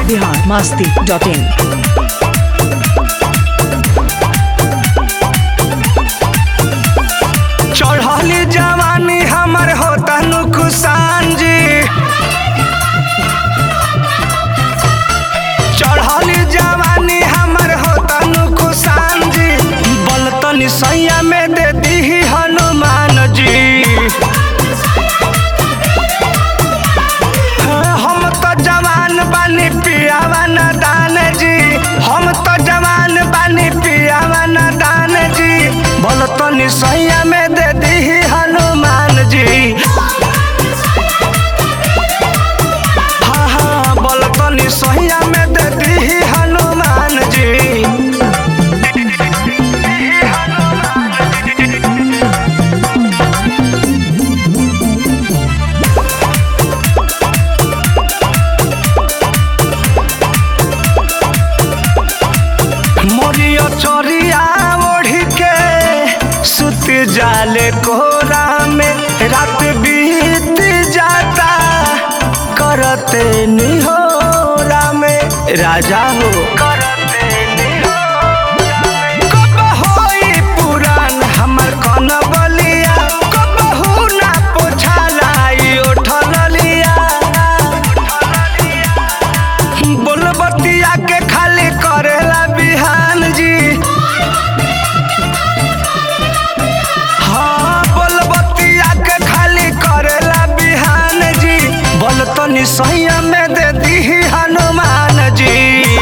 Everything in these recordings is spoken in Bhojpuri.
biharmasti.in। चढ़ली जवानी हमर होता नुकसान जी, चढ़ली जवानी हमर होता नुकसान जी, बलतनी सैया में दे दी हनुमान जी। हम तो जवान बानी पियावा न दान जी, हम तो जवान बानी पियावा न दान जी, बलतनी सैया में दे दी हनुमान जी। हाँ हाँ बलतनी सैया में दे दी हनुमान जी। मोरिया चोरिया ओढ़ी के सुत जाले कोरा में, रात बीत जाता करते निहोरा में, राजा हो करते निहोरा में। कब होई पुरान हमर कौन बलिया, कब हो ना पोछालाई उठल लिया, बोलबतिया के खाली करेला बिहान जी। हाँ बोलबतिया के खाली करेला बिहान जी, बोलतनी सैया में दे दी हनुमान जी।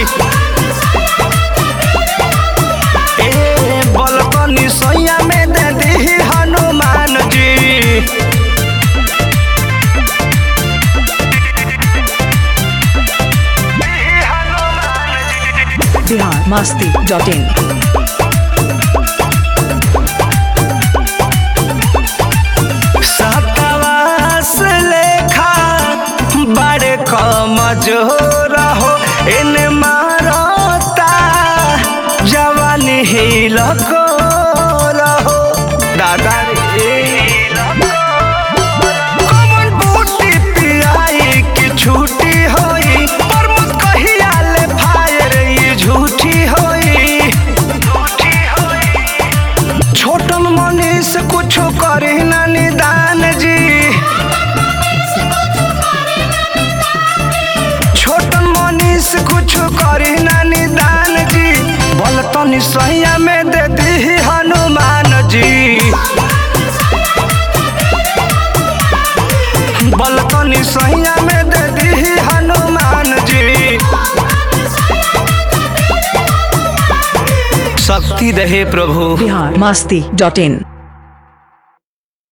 ए बोलतनी सैया में दे दी हनुमान जी। biharmasti.in। सतवास लेखा बड़े कमजोर हो, इन मारता जवानी हिल को रहो दादा रे। कमन बूटी पियाई की छूटी होई, पर मुझ कहिया ले फायर ये झूठी होई। छोटन मनीष कुछ करे ना निदान जी, छोटन मनीष कुछ करे ना निदान जी, बलतनी सैया में दे दी हनुमान जी। बलतनी सैया में दे दी हनुमान जी। शक्ति रहे प्रभु। biharmasti.in।